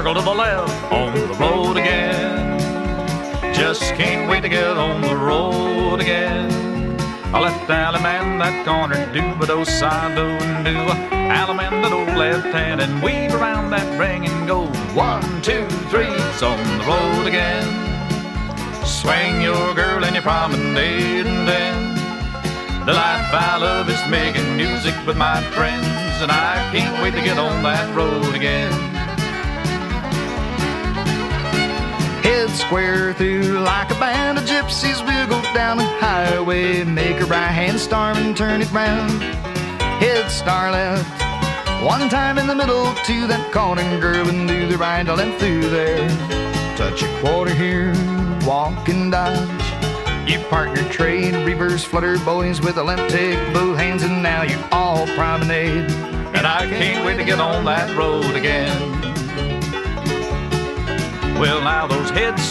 circle to the left, on the road again. Just can't wait to get on the road again. I let the alley man that corner do-ba-do-side do and do. Alley man that old left hand and weave around that ring and go 1, 2, 3, it's on the road again. Swing your girl and your promenade and then the life I love is making music with my friends, and I can't wait to get on that road again. Head square through like a band of gypsies, we'll go down the highway, make a right hand star and turn it round. Head star left, one time in the middle to that corner, girl, and do the right all and through there. Touch a quarter here, walk and dodge. You partner trade, reverse flutter boys with a left take, both hands, and now you all promenade. And I can't wait to get on that road again. Well, now those head